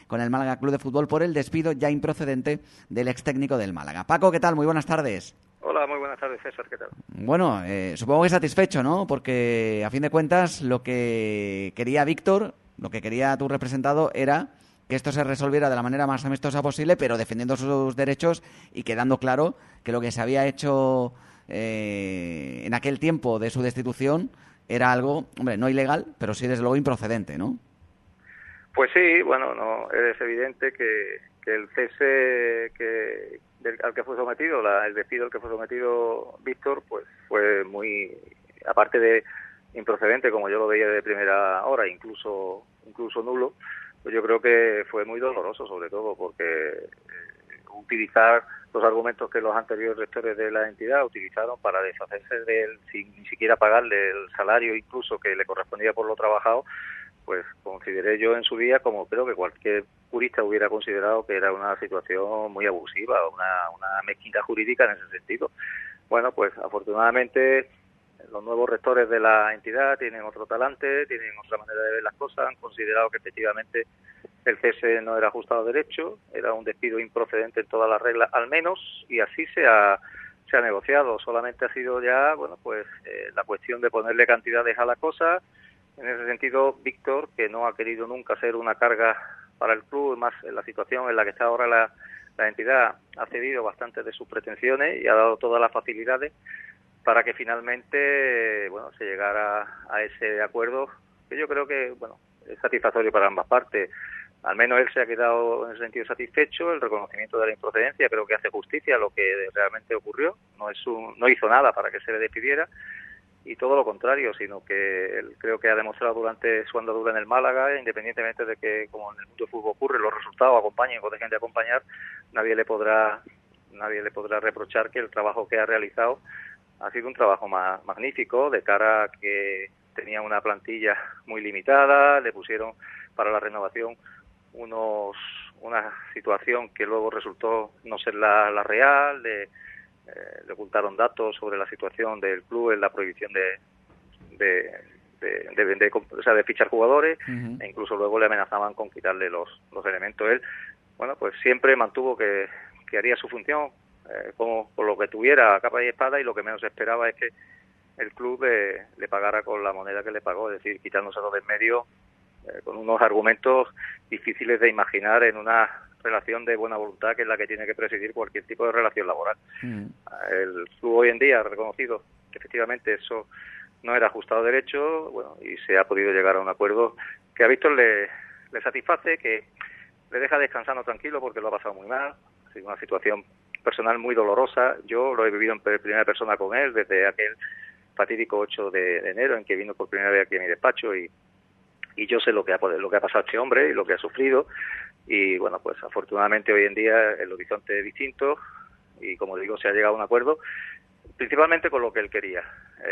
con el Málaga Club de Fútbol por el despido ya improcedente del ex técnico del Málaga. Paco, ¿qué tal? Muy buenas tardes. Hola, muy buenas tardes, César, ¿qué tal? Bueno, supongo que satisfecho, ¿no? Porque a fin de cuentas lo que quería Víctor, lo que quería tu representado era que esto se resolviera de la manera más amistosa posible, pero defendiendo sus derechos y quedando claro que lo que se había hecho en aquel tiempo de su destitución era algo, hombre, no ilegal, pero sí desde luego improcedente, ¿no? Pues sí, bueno, no es evidente que el cese al que fue sometido, el despido al que fue sometido Víctor, pues fue muy, aparte de improcedente, como yo lo veía de primera hora, incluso nulo, pues yo creo que fue muy doloroso, sobre todo porque utilizar los argumentos que los anteriores rectores de la entidad utilizaron para deshacerse de él sin ni siquiera pagarle el salario incluso que le correspondía por lo trabajado, pues consideré yo en su día, como creo que cualquier jurista hubiera considerado, que era una situación muy abusiva, una mezquindad jurídica en ese sentido. Bueno, pues afortunadamente los nuevos rectores de la entidad tienen otro talante, tienen otra manera de ver las cosas, han considerado que efectivamente el cese no era ajustado a derecho, era un despido improcedente en todas las reglas, al menos, y así se ha negociado. Solamente ha sido ya, bueno, pues la cuestión de ponerle cantidades a la cosa. En ese sentido, Víctor, que no ha querido nunca ser una carga para el club, más en la situación en la que está ahora la entidad, ha cedido bastante de sus pretensiones y ha dado todas las facilidades para que finalmente, bueno, se llegara a ese acuerdo, que yo creo que, bueno, es satisfactorio para ambas partes. Al menos él se ha quedado en ese sentido satisfecho. El reconocimiento de la improcedencia creo que hace justicia a lo que realmente ocurrió. No hizo nada para que se le despidiera, y todo lo contrario, sino que él creo que ha demostrado durante su andadura en el Málaga, independientemente de que, como en el mundo del fútbol ocurre, los resultados acompañen o dejen de acompañar, nadie le podrá reprochar que el trabajo que ha realizado ha sido un trabajo magnífico, de cara a que tenía una plantilla muy limitada, le pusieron para la renovación una situación que luego resultó no ser la real, le ocultaron datos sobre la situación del club en la prohibición de vender, o sea, de fichar jugadores, e incluso luego le amenazaban con quitarle los elementos. Él, bueno, pues siempre mantuvo que haría su función con lo que tuviera a capa y espada, y lo que menos esperaba es que el club le pagara con la moneda que le pagó, es decir, quitándoselo de en medio con unos argumentos difíciles de imaginar en una relación de buena voluntad, que es la que tiene que presidir cualquier tipo de relación laboral. El club hoy en día ha reconocido que efectivamente eso no era ajustado a derecho, bueno, y se ha podido llegar a un acuerdo que a Víctor le satisface, que le deja descansando tranquilo, porque lo ha pasado muy mal. Ha sido una situación personal muy dolorosa. Yo lo he vivido en primera persona con él desde aquel fatídico 8 de enero en que vino por primera vez aquí a mi despacho, y yo sé lo que ha pasado este hombre y lo que ha sufrido. Y bueno, pues afortunadamente hoy en día el horizonte es distinto, y como digo, se ha llegado a un acuerdo principalmente con lo que él quería,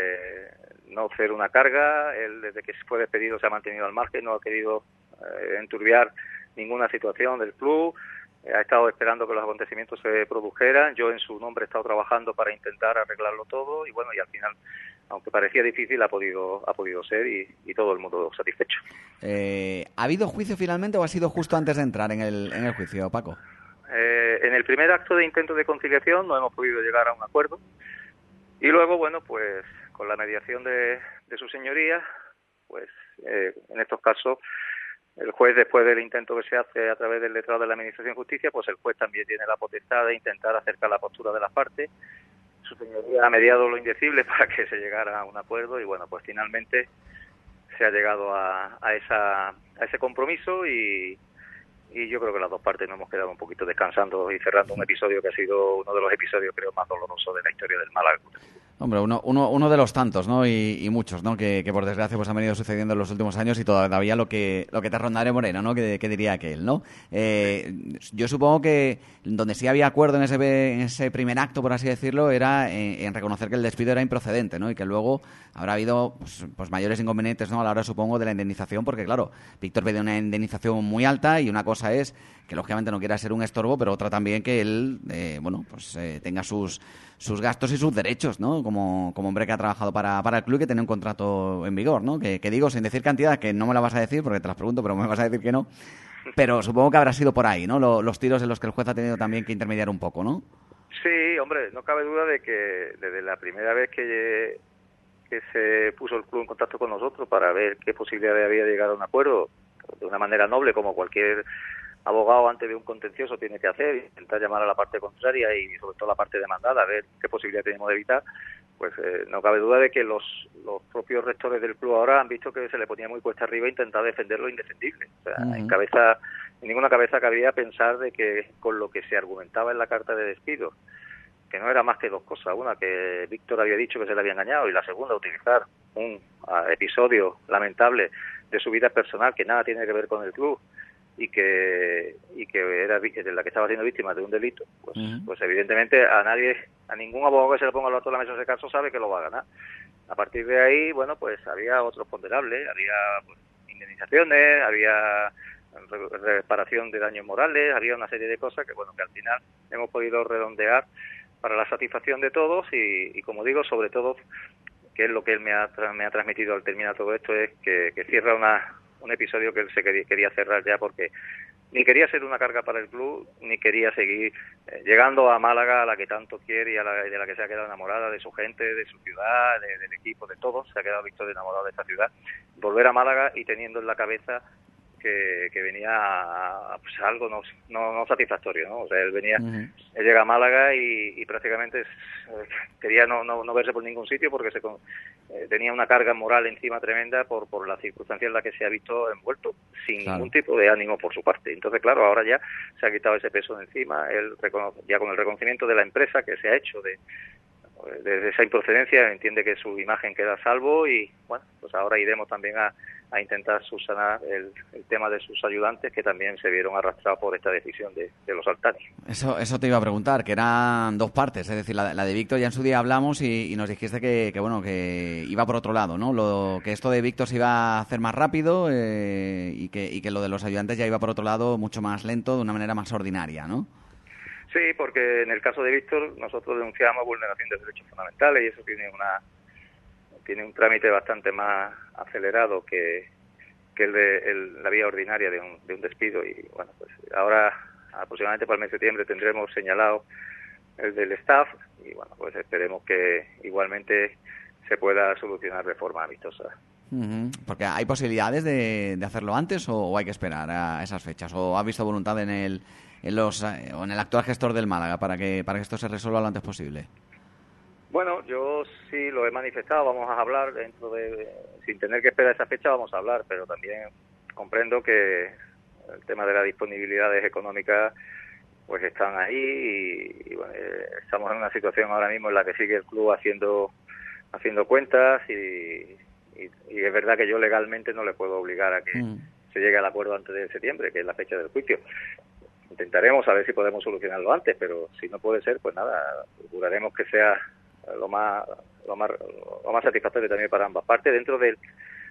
no ser una carga. Él, desde que fue despedido, se ha mantenido al margen, no ha querido enturbiar ninguna situación del club, ha estado esperando que los acontecimientos se produjeran. Yo en su nombre he estado trabajando para intentar arreglarlo todo, y bueno, y al final, aunque parecía difícil, ha podido ser, y todo el mundo satisfecho. ¿Ha habido juicio finalmente o ha sido justo antes de entrar en el juicio, Paco? En el primer acto de intento de conciliación no hemos podido llegar a un acuerdo, y luego, bueno, pues con la mediación de su señoría, pues en estos casos el juez, después del intento que se hace a través del letrado de la Administración de Justicia, pues el juez también tiene la potestad de intentar acercar la postura de las partes. Su señoría ha mediado lo indecible para que se llegara a un acuerdo, y bueno, pues finalmente se ha llegado a ese compromiso, y yo creo que las dos partes nos hemos quedado un poquito descansando y cerrando un episodio que ha sido uno de los episodios, creo, más dolorosos de la historia del Málaga. Hombre, uno de los tantos, ¿no? Y muchos, ¿no? Que por desgracia pues han venido sucediendo en los últimos años, y todavía lo que te rondaré moreno, ¿no? Que diría aquel, ¿no? Yo supongo que donde sí había acuerdo en ese primer acto, por así decirlo, era en reconocer que el despido era improcedente, ¿no? Y que luego habrá habido pues mayores inconvenientes, ¿no? A la hora, supongo, de la indemnización, porque claro, Víctor pide una indemnización muy alta, y una cosa es que lógicamente no quiera ser un estorbo, pero otra también que él, tenga sus gastos y sus derechos, ¿no? Como hombre que ha trabajado para el club y que tiene un contrato en vigor, ¿no? Que digo, sin decir cantidad, que no me la vas a decir porque te las pregunto, pero me vas a decir que no. pero supongo que habrá sido por ahí, ¿no? Los tiros en los que el juez ha tenido también que intermediar un poco, ¿no? Sí, hombre, no cabe duda de que desde la primera vez que se puso el club en contacto con nosotros para ver qué posibilidades había de llegar a un acuerdo, de una manera noble, como cualquier abogado antes de un contencioso tiene que hacer, intentar llamar a la parte contraria y sobre todo a la parte demandada, a ver qué posibilidad tenemos de evitar, pues no cabe duda de que los propios rectores del club ahora han visto que se le ponía muy cuesta arriba intentar defender lo indefendible. O sea, en ninguna cabeza cabía pensar de que con lo que se argumentaba en la carta de despido, que no era más que dos cosas: una, que Víctor había dicho que se le había engañado, y la segunda, utilizar un episodio lamentable de su vida personal que nada tiene que ver con el club y que era de la que estaba siendo víctima de un delito, pues evidentemente a ningún abogado que se le ponga al otro de la mesa de ese caso sabe que lo va a ganar. A partir de ahí, bueno, pues había otros ponderables, había pues, indemnizaciones, había reparación de daños morales, había una serie de cosas que, bueno, que al final hemos podido redondear para la satisfacción de todos y como digo, sobre todo, que es lo que él me ha transmitido al terminar todo esto, es que cierra un episodio que él quería cerrar ya, porque ni quería ser una carga para el club, ni quería seguir llegando a Málaga, a la que tanto quiere y de la que se ha quedado enamorada, de su gente, de su ciudad, del equipo, de todos. Se ha quedado Víctor enamorado de esta ciudad. Volver a Málaga y teniendo en la cabeza que venía pues, algo no satisfactorio, ¿no? O sea, él llega a Málaga y prácticamente quería no verse por ningún sitio porque tenía una carga moral encima tremenda por la circunstancia en la que se ha visto envuelto, sin ningún tipo de ánimo por su parte. Entonces, claro, ahora ya se ha quitado ese peso de encima, él ya con el reconocimiento de la empresa que se ha hecho de esa improcedencia, entiende que su imagen queda a salvo y, bueno, pues ahora iremos también a intentar subsanar el tema de sus ayudantes, que también se vieron arrastrados por esta decisión de los Altani. Eso te iba a preguntar, que eran dos partes, es decir, la de Víctor ya en su día hablamos y nos dijiste que bueno, que iba por otro lado, ¿no? Que esto de Víctor se iba a hacer más rápido y que lo de los ayudantes ya iba por otro lado mucho más lento, de una manera más ordinaria, ¿no? Sí, porque en el caso de Víctor nosotros denunciamos vulneración de derechos fundamentales y eso tiene un trámite bastante más acelerado que la vía ordinaria de un despido. Y bueno, pues ahora aproximadamente para el mes de septiembre tendremos señalado el del staff y bueno, pues esperemos que igualmente se pueda solucionar de forma amistosa. Porque ¿hay posibilidades de hacerlo antes o hay que esperar a esas fechas? ¿O ha visto voluntad en el actual gestor del Málaga para que esto se resuelva lo antes posible? Bueno, yo sí lo he manifestado, vamos a hablar sin tener que esperar esa fecha, vamos a hablar, pero también comprendo que el tema de las disponibilidades económicas pues están ahí y bueno, estamos en una situación ahora mismo en la que sigue el club haciendo cuentas y es verdad que yo legalmente no le puedo obligar a que se llegue al acuerdo antes de septiembre, que es la fecha del juicio. Intentaremos a ver si podemos solucionarlo antes, pero si no puede ser, pues nada, procuraremos que sea lo más satisfactorio también para ambas partes, dentro del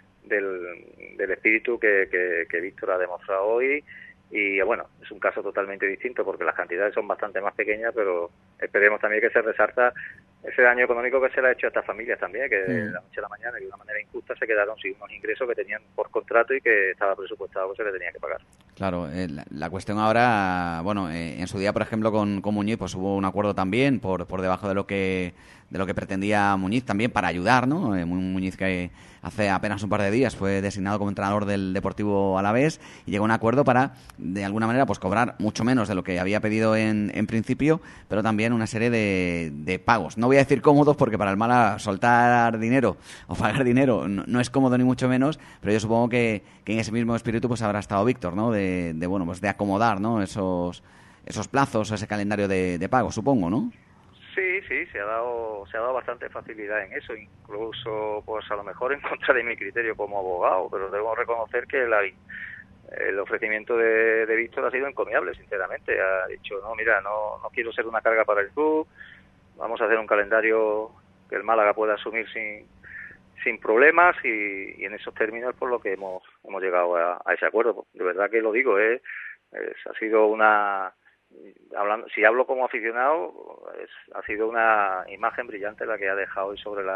espíritu que Víctor ha demostrado hoy. Y bueno, es un caso totalmente distinto porque las cantidades son bastante más pequeñas, pero esperemos también que se resalta ese daño económico que se le ha hecho a estas familias también, que de la noche a la mañana y de una manera injusta se quedaron sin unos ingresos que tenían por contrato y que estaba presupuestado que se le tenía que pagar. Claro, la cuestión ahora, bueno, en su día, por ejemplo, con Muñiz, pues hubo un acuerdo también por debajo de lo que pretendía Muñiz también para ayudar, ¿no? Muñiz, que hace apenas un par de días fue designado como entrenador del Deportivo Alavés y llegó a un acuerdo para, de alguna manera, pues cobrar mucho menos de lo que había pedido en principio, pero también una serie de pagos. No voy a decir cómodos porque para el Málaga soltar dinero o pagar dinero no es cómodo ni mucho menos, pero yo supongo que en ese mismo espíritu pues habrá estado Víctor, ¿no? Bueno, pues de acomodar, ¿no? Esos plazos, ese calendario de pago, supongo, ¿no? Sí, se ha dado bastante facilidad en eso, incluso pues a lo mejor en contra de mi criterio como abogado, pero debo reconocer que el ofrecimiento de Víctor ha sido encomiable, sinceramente. Ha dicho, no, mira, no quiero ser una carga para el club, vamos a hacer un calendario que el Málaga pueda asumir sin problemas y en esos términos por lo que hemos llegado a ese acuerdo. De verdad que lo digo, ha sido si hablo como aficionado, ha sido una imagen brillante la que ha dejado hoy sobre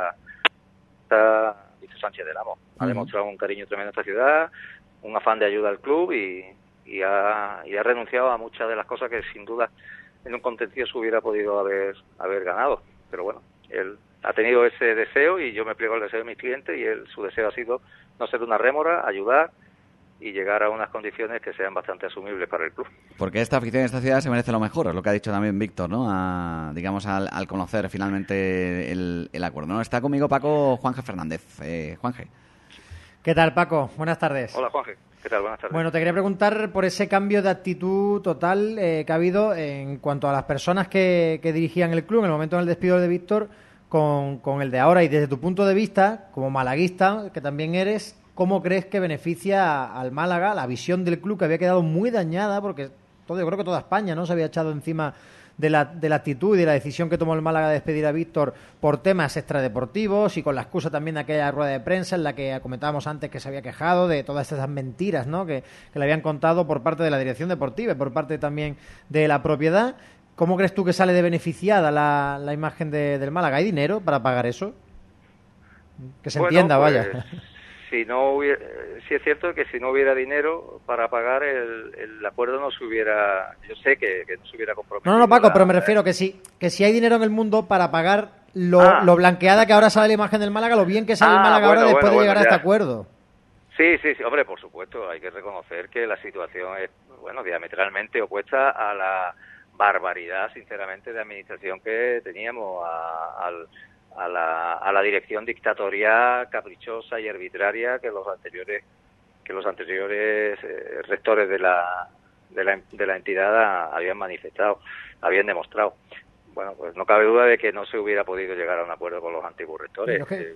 Víctor Sánchez del Amo. Ha demostrado un cariño tremendo a esta ciudad, un afán de ayuda al club y y ha renunciado a muchas de las cosas que sin duda en un contencioso hubiera podido haber ganado. Pero bueno, él ha tenido ese deseo y yo me pliego al deseo de mis clientes y su deseo ha sido no ser una rémora, ayudar y llegar a unas condiciones que sean bastante asumibles para el club. Porque esta afición, esta ciudad se merece lo mejor, es lo que ha dicho también Víctor, ¿no? Digamos, al conocer finalmente el acuerdo, ¿no? Está conmigo Paco Juanje Fernández. Juanje. ¿Qué tal, Paco? Buenas tardes. Hola, Juanje. ¿Qué tal? Buenas tardes. Bueno, te quería preguntar por ese cambio de actitud total que ha habido en cuanto a las personas que dirigían el club en el momento del despido de Víctor con el de ahora, y desde tu punto de vista, como malaguista, que también eres, ¿cómo crees que beneficia al Málaga la visión del club, que había quedado muy dañada? Porque yo creo que toda España, ¿no?, se había echado encima de la actitud y de la decisión que tomó el Málaga de despedir a Víctor por temas extradeportivos y con la excusa también de aquella rueda de prensa en la que comentábamos antes que se había quejado de todas esas mentiras, ¿no?, que le habían contado por parte de la dirección deportiva y por parte también de la propiedad. ¿Cómo crees tú que sale de beneficiada la imagen del Málaga? ¿Hay dinero para pagar eso? Que se entienda, pues, vaya. Sí es cierto que si no hubiera dinero para pagar el acuerdo no se hubiera, yo sé que no se hubiera comprometido. No, Paco, pero me refiero que si hay dinero en el mundo para pagar lo blanqueada que ahora sale la imagen del Málaga, lo bien que sale el Málaga ahora después de llegar a este acuerdo. Sí, hombre, por supuesto, hay que reconocer que la situación es, diametralmente opuesta a la barbaridad, sinceramente, de administración que teníamos a la dirección dictatorial, caprichosa y arbitraria que los anteriores rectores de la entidad habían manifestado, habían demostrado. Bueno, pues no cabe duda de que no se hubiera podido llegar a un acuerdo con los antiguos rectores.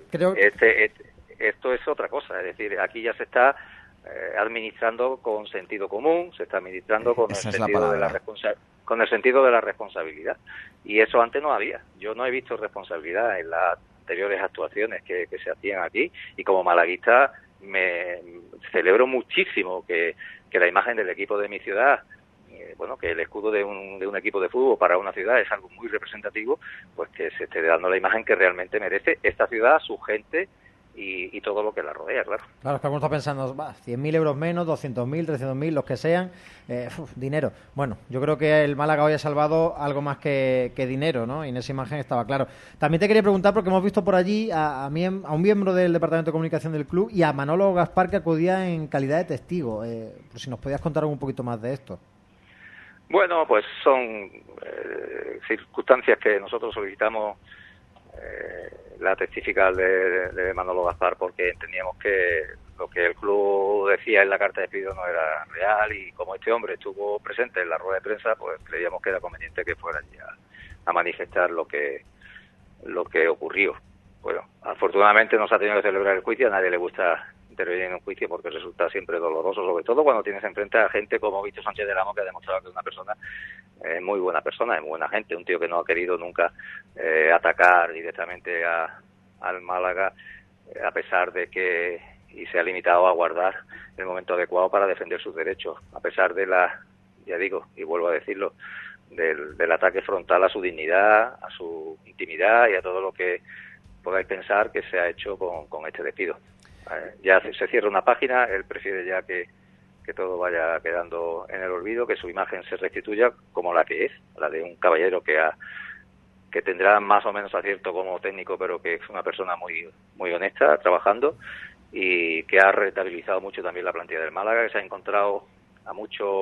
Esto es otra cosa, es decir, aquí ya se está administrando con sentido común, se está administrando con el sentido de la responsabilidad, y eso antes no había. Yo no he visto responsabilidad en las anteriores actuaciones que se hacían aquí, y como malaguista me celebro muchísimo que la imagen del equipo de mi ciudad, que el escudo de un equipo de fútbol para una ciudad es algo muy representativo, pues que se esté dando la imagen que realmente merece esta ciudad, su gente y todo lo que la rodea, claro. Claro, es que algunos están pensando, 100.000 euros menos, 200.000, 300.000, los que sean, dinero. Bueno, yo creo que el Málaga hoy ha salvado algo más que dinero, ¿no? Y en esa imagen estaba claro. También te quería preguntar, porque hemos visto por allí a un miembro del Departamento de Comunicación del club y a Manolo Gaspar, que acudía en calidad de testigo. Pues si nos podías contar un poquito más de esto. Bueno, pues son circunstancias que nosotros solicitamos la testifical de Manolo Gaspar, porque entendíamos que lo que el club decía en la carta de despido no era real, y como este hombre estuvo presente en la rueda de prensa, pues creíamos que era conveniente que fuera ya a manifestar lo que ocurrió. Bueno, afortunadamente no se ha tenido que celebrar el juicio, a nadie le gusta intervenir en un juicio porque resulta siempre doloroso, sobre todo cuando tienes enfrente a gente como Víctor Sánchez del Amo, que ha demostrado que es una persona muy buena persona, es muy buena gente, un tío que no ha querido nunca atacar directamente al Málaga, a pesar de que y se ha limitado a guardar el momento adecuado para defender sus derechos, a pesar de ya digo, y vuelvo a decirlo, del ataque frontal a su dignidad, a su intimidad y a todo lo que podáis pensar que se ha hecho con este despido. Ya se cierra una página, él prefiere ya que todo vaya quedando en el olvido, que su imagen se restituya como la que es, la de un caballero que tendrá más o menos acierto como técnico, pero que es una persona muy muy honesta, trabajando, y que ha rentabilizado mucho también la plantilla del Málaga, que se ha encontrado con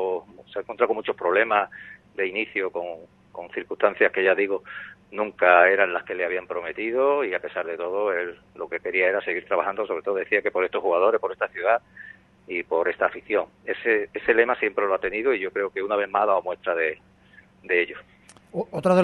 muchos problemas de inicio, con circunstancias que, ya digo, nunca eran las que le habían prometido, y a pesar de todo él lo que quería era seguir trabajando. Sobre todo decía que por estos jugadores, por esta ciudad y por esta afición. Ese lema siempre lo ha tenido, y yo creo que una vez más ha dado muestra de ello. Otro de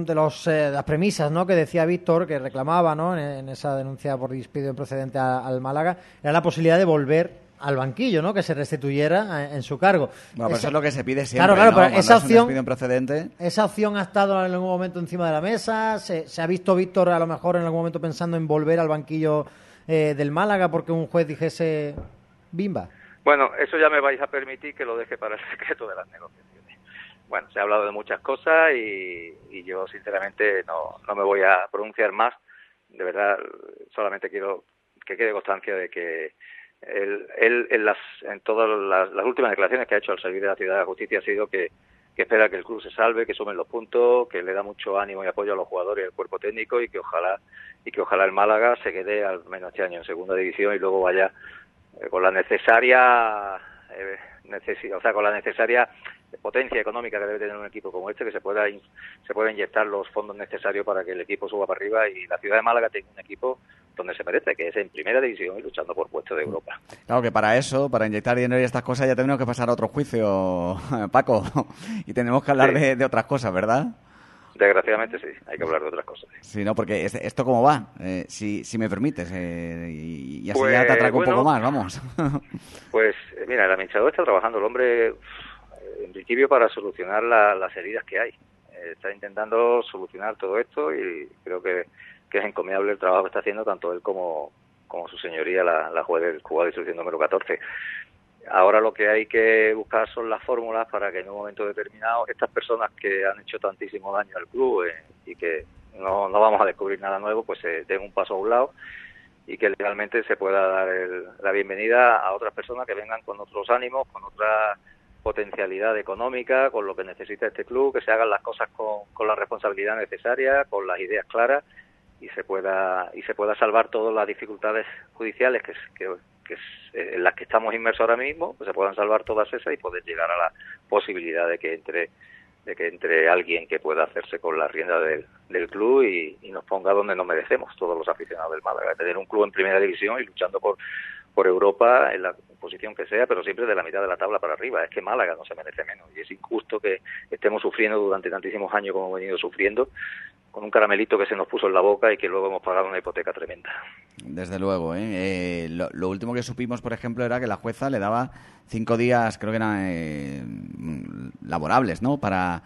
las premisas, ¿no?, que decía Víctor, que reclamaba, ¿no?, en esa denuncia por despido improcedente al Málaga, era la posibilidad de volver al banquillo, ¿no?, que se restituyera en su cargo. Bueno, pero eso es lo que se pide siempre, claro, ¿no? Pero esa opción, improcedente. ¿esa opción ha estado en algún momento encima de la mesa? ¿Se ha visto Víctor a lo mejor en algún momento pensando en volver al banquillo del Málaga porque un juez dijese bimba? Bueno, eso ya me vais a permitir que lo deje para el secreto de las negociaciones. Bueno, se ha hablado de muchas cosas y yo sinceramente no me voy a pronunciar más. De verdad, solamente quiero que quede constancia de que Él en todas las últimas declaraciones que ha hecho al salir de la Ciudad de Justicia ha sido que espera que el club se salve, que sumen los puntos, que le da mucho ánimo y apoyo a los jugadores y al cuerpo técnico y que ojalá el Málaga se quede al menos este año en segunda división y luego vaya con la necesaria con la necesaria potencia económica que debe tener un equipo como este, que se pueda inyectar los fondos necesarios para que el equipo suba para arriba y la ciudad de Málaga tenga un equipo donde se merece, que es en primera división y luchando por puestos de Europa. Claro que para eso, para inyectar dinero y estas cosas, ya tenemos que pasar a otro juicio, Paco, y tenemos que hablar de otras cosas, ¿verdad? Desgraciadamente sí, hay que hablar de otras cosas. Sí, no, porque esto cómo va, si me permites, y así pues, ya te atraco un poco más, vamos. Pues mira, el administrador está trabajando, el hombre, en principio para solucionar las heridas que hay. Está intentando solucionar todo esto y creo que es encomiable el trabajo que está haciendo tanto él como su señoría, la juez del juzgado de instrucción número 14. Ahora lo que hay que buscar son las fórmulas para que en un momento determinado estas personas que han hecho tantísimo daño al club y que no vamos a descubrir nada nuevo, pues se den un paso a un lado y que legalmente se pueda dar la bienvenida a otras personas que vengan con otros ánimos, con otra potencialidad económica, con lo que necesita este club, que se hagan las cosas con la responsabilidad necesaria, con las ideas claras y se pueda salvar todas las dificultades judiciales que en las que estamos inmersos ahora mismo, pues se puedan salvar todas esas y poder llegar a la posibilidad de que entre alguien que pueda hacerse con la rienda del club y nos ponga donde nos merecemos todos los aficionados del Málaga, tener un club en primera división y luchando por Europa en la posición que sea, pero siempre de la mitad de la tabla para arriba. Es que Málaga no se merece menos y es injusto que estemos sufriendo durante tantísimos años como hemos venido sufriendo, con un caramelito que se nos puso en la boca y que luego hemos pagado una hipoteca tremenda. Desde luego, lo último que supimos, por ejemplo, era que la jueza le daba 5 días, creo que eran laborables, ¿no?, para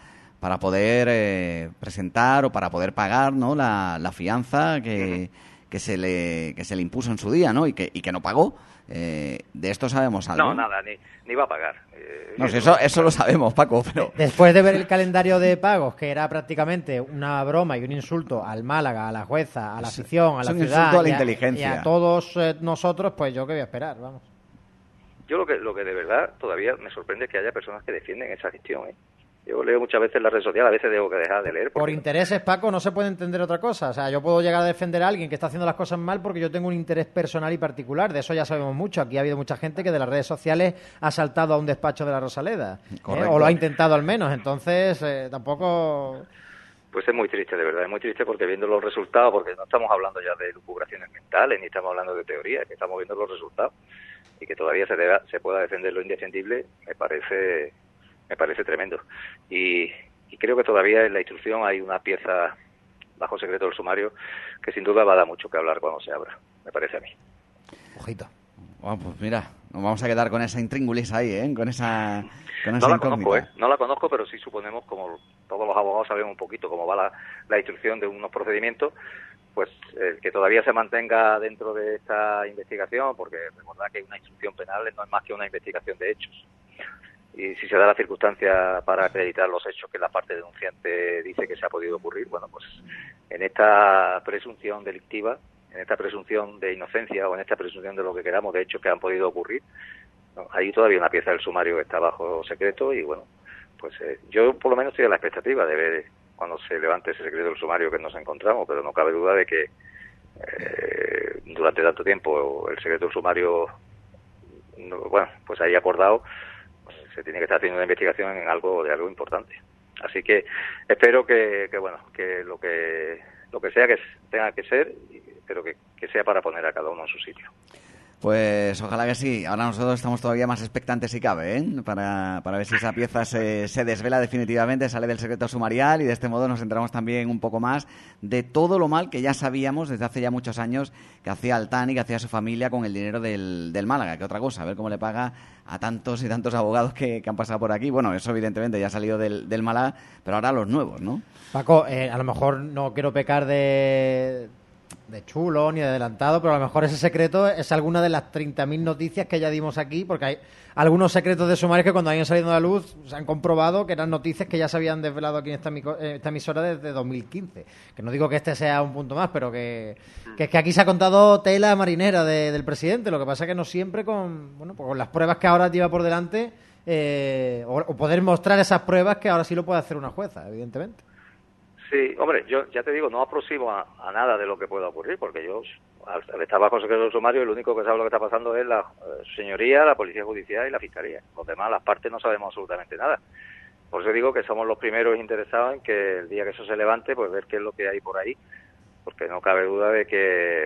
poder presentar o para poder pagar, ¿no?, la fianza que se le impuso en su día, ¿no?, y que no pagó. De esto sabemos algo. No, nada, ni va a pagar. No, eso lo sabemos, Paco, pero... Después de ver el calendario de pagos, que era prácticamente una broma y un insulto al Málaga, a la jueza, a la afición, a la ciudad a la inteligencia. Y a todos nosotros, pues yo qué voy a esperar, vamos. Yo lo que de verdad todavía me sorprende es que haya personas que defienden esa gestión, Yo leo muchas veces en las redes sociales, a veces tengo que dejar de leer. Por intereses, Paco, no se puede entender otra cosa. O sea, yo puedo llegar a defender a alguien que está haciendo las cosas mal porque yo tengo un interés personal y particular. De eso ya sabemos mucho. Aquí ha habido mucha gente que de las redes sociales ha saltado a un despacho de la Rosaleda. O lo ha intentado al menos. Entonces, tampoco... Pues es muy triste, de verdad. Es muy triste porque viendo los resultados, porque no estamos hablando ya de lucubraciones mentales, ni estamos hablando de teoría, que estamos viendo los resultados y que todavía se pueda defender lo indefendible, me parece tremendo. Y creo que todavía en la instrucción hay una pieza bajo secreto del sumario que sin duda va a dar mucho que hablar cuando se abra, me parece a mí. Ojito. Bueno, pues mira, nos vamos a quedar con esa intríngulis ahí, con esa no la conozco, no la conozco, pero sí suponemos, como todos los abogados sabemos un poquito cómo va la instrucción de unos procedimientos, pues que todavía se mantenga dentro de esta investigación, porque recordad que una instrucción penal no es más que una investigación de hechos. Y si se da la circunstancia para acreditar los hechos que la parte denunciante dice que se ha podido ocurrir, bueno, pues en esta presunción delictiva, en esta presunción de inocencia o en esta presunción de lo que queramos de hechos que han podido ocurrir, ¿no?, hay todavía una pieza del sumario que está bajo secreto y bueno, pues yo por lo menos estoy a la expectativa de ver cuando se levante ese secreto del sumario que nos encontramos, pero no cabe duda de que durante tanto tiempo el secreto del sumario, pues ahí acordado, se tiene que estar haciendo una investigación en algo importante. Así que espero que lo que sea que tenga que ser, pero que sea para poner a cada uno en su sitio. Pues ojalá que sí. Ahora nosotros estamos todavía más expectantes si cabe, para ver si esa pieza se desvela definitivamente, sale del secreto sumarial y de este modo nos enteramos también un poco más de todo lo mal que ya sabíamos desde hace ya muchos años que hacía Altani, que hacía su familia con el dinero del Málaga, que otra cosa, a ver cómo le paga a tantos y tantos abogados que han pasado por aquí. Bueno, eso evidentemente ya ha salido del Málaga, pero ahora los nuevos, ¿no? Paco, a lo mejor no quiero pecar de de chulo ni de adelantado, pero a lo mejor ese secreto es alguna de las 30.000 noticias que ya dimos aquí, porque hay algunos secretos de sumarios que cuando hayan salido a la luz se han comprobado que eran noticias que ya se habían desvelado aquí en esta emisora desde 2015. Que no digo que este sea un punto más, pero que es que aquí se ha contado tela marinera del presidente. Lo que pasa es que no siempre con, bueno, pues con las pruebas que ahora lleva por delante, o poder mostrar esas pruebas que ahora sí lo puede hacer una jueza, evidentemente. Sí, hombre, yo ya te digo, no aproximo a nada de lo que pueda ocurrir, porque yo, al estar bajo secreto del sumario, lo único que sabe lo que está pasando es la señoría, la Policía Judicial y la Fiscalía. Los demás, las partes, no sabemos absolutamente nada. Por eso digo que somos los primeros interesados en que el día que eso se levante, pues ver qué es lo que hay por ahí, porque no cabe duda de que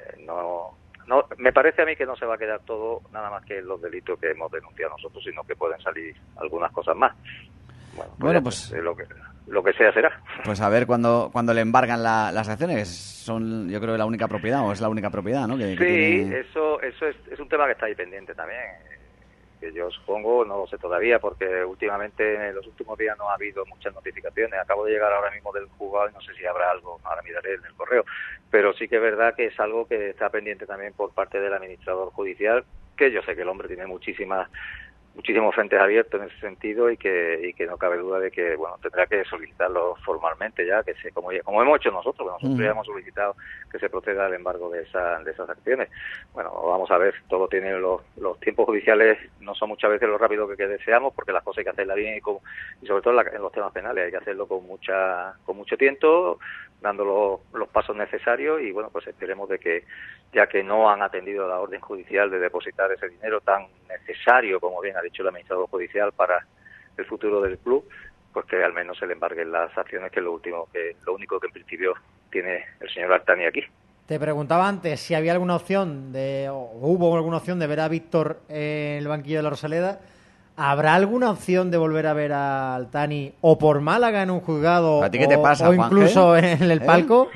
no me parece a mí que no se va a quedar todo nada más que los delitos que hemos denunciado nosotros, sino que pueden salir algunas cosas más. Bueno, pues lo que sea será. Pues a ver cuando le embargan las acciones, son yo creo que la única propiedad, o es la única propiedad, ¿no? Que tiene... eso es un tema que está ahí pendiente también, que yo supongo, no lo sé todavía, porque últimamente en los últimos días no ha habido muchas notificaciones. Acabo de llegar ahora mismo del juzgado y no sé si habrá algo, ahora miraré en el correo, pero sí que es verdad que es algo que está pendiente también por parte del administrador judicial, que yo sé que el hombre tiene muchísimos frentes abiertos en ese sentido y que no cabe duda de que bueno tendrá que solicitarlo formalmente ya, que como hemos hecho nosotros, nosotros ya hemos solicitado que se proceda al embargo de esas acciones. Bueno, vamos a ver, todo tiene los tiempos judiciales, no son muchas veces lo rápido que deseamos, porque las cosas hay que hacerlas bien y sobre todo en los temas penales hay que hacerlo con mucho tiempo, dando los pasos necesarios y bueno, pues esperemos de que, ya que no han atendido la orden judicial de depositar ese dinero tan necesario, como bien ha dicho el administrador judicial, para el futuro del club, pues que al menos se le embarguen las acciones, que es lo único que en principio tiene el señor Altani aquí. Te preguntaba antes si había alguna opción o hubo alguna opción de ver a Víctor en el banquillo de la Rosaleda. ¿Habrá alguna opción de volver a ver a Altani o por Málaga en un juzgado ¿A ti qué te pasa, o incluso en el palco?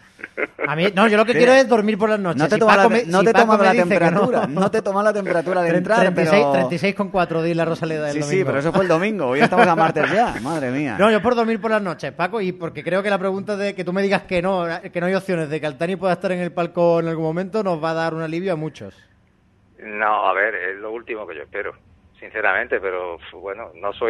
A mí, no, yo lo que quiero es dormir por las noches. No te tomas la temperatura, no te tomas la temperatura de entrar, 36,4 de la Rosaleda del domingo. Sí, pero eso fue el domingo, hoy estamos a martes ya, madre mía. No, yo por dormir por las noches, Paco, y porque creo que la pregunta de que tú me digas que no hay opciones de que Altani pueda estar en el palco en algún momento nos va a dar un alivio a muchos. No, a ver, es lo último que yo espero, sinceramente, pero bueno,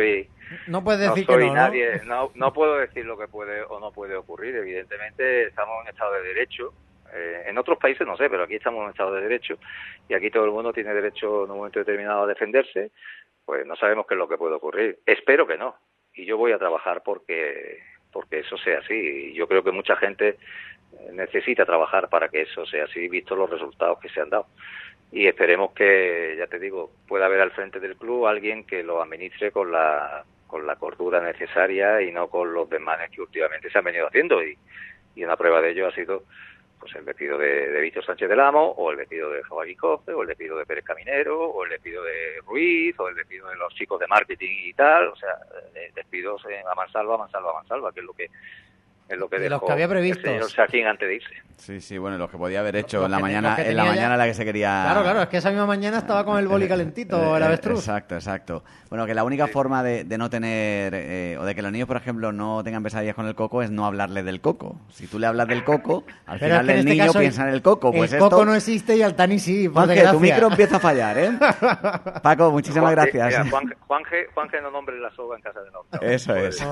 no puedes decir no soy que no, nadie, no puedo decir lo que puede o no puede ocurrir. Evidentemente estamos en estado de derecho, en otros países no sé, pero aquí estamos en estado de derecho y aquí todo el mundo tiene derecho en un momento determinado a defenderse. Pues no sabemos qué es lo que puede ocurrir, espero que no, y yo voy a trabajar porque eso sea así, y yo creo que mucha gente necesita trabajar para que eso sea así, visto los resultados que se han dado. Y esperemos que, ya te digo, pueda haber al frente del club alguien que lo administre con la cordura necesaria y no con los desmanes que últimamente se han venido haciendo. Y una prueba de ello ha sido pues el despido de Víctor Sánchez del Amo, o el despido de Javier Cofe, o el despido de Pérez Caminero, o el despido de Ruiz, o el despido de los chicos de marketing y tal. O sea, despidos a mansalva, que es lo que dejó los que había previsto el señor Saquín antes de irse. Sí, bueno, los que podía haber hecho en la mañana en la que se quería... Claro, es que esa misma mañana estaba con el boli calentito, el avestruz. Exacto. Bueno, que la única forma de no tener, o de que los niños, por ejemplo, no tengan pesadillas con el coco es no hablarle del coco. Si tú le hablas del coco, al final el niño piensa en el coco. Pues el coco no existe y Altani sí, por desgracia. Tu micro empieza a fallar, ¿eh? Paco, muchísimas gracias. Mira, Juanje no nombre la soga en casa de Norte. Eso es.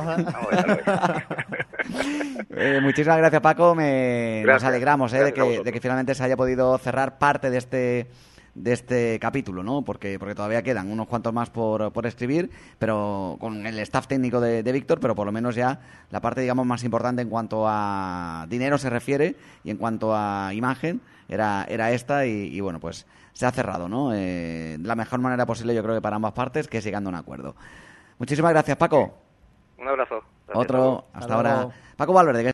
Muchísimas gracias, Paco. Nos alegramos de que finalmente se haya podido cerrar parte de este capítulo, ¿no? Porque todavía quedan unos cuantos más por escribir, pero con el staff técnico de Víctor, pero por lo menos ya la parte, digamos, más importante en cuanto a dinero se refiere y en cuanto a imagen era esta y bueno, pues se ha cerrado, ¿no? La mejor manera posible, yo creo que para ambas partes, que es llegando a un acuerdo. Muchísimas gracias, Paco. Un abrazo. Hasta ahora. Paco Valverde.